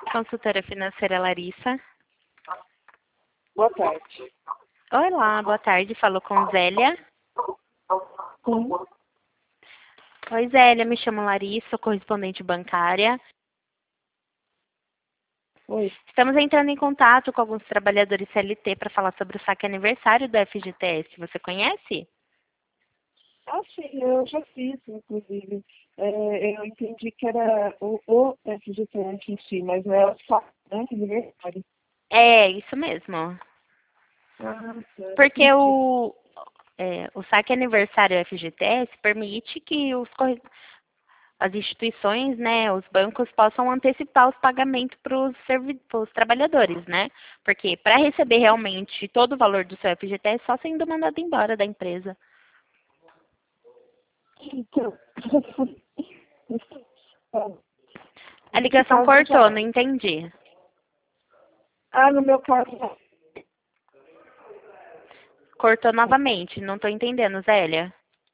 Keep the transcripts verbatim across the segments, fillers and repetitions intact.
Consultora financeira Larissa. Boa tarde. Olá, boa tarde. Falou com Zélia. Sim. Oi, Zélia. Me chamo Larissa, sou correspondente bancária. Oi. Estamos entrando em contato com alguns trabalhadores C L T para falar sobre o saque aniversário do F G T S. Você conhece? Ah, sim, eu já fiz, inclusive. É, eu entendi que era o, o F G T S em si, mas não é o saque, né? Aniversário. É, isso mesmo. Ah, certo. Porque o, é, o saque aniversário F G T S permite que os, corre- as instituições, né, os bancos possam antecipar os pagamentos para os trabalhadores, né? Porque para receber realmente todo o valor do seu F G T S, só sendo mandado embora da empresa. Então, A nesse ligação caso cortou, já. não entendi. Ah, no meu caso já. Cortou novamente, não estou entendendo, Zélia.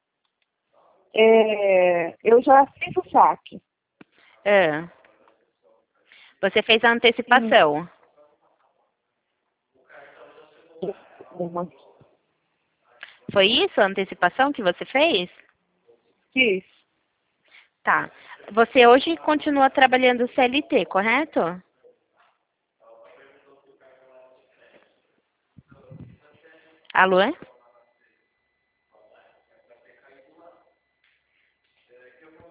É, eu já fiz o saque. Ah, você fez a Sim. antecipação. Uma. Foi isso a antecipação que você fez? Fiz. Tá. Você hoje continua trabalhando C L T, correto? Alô?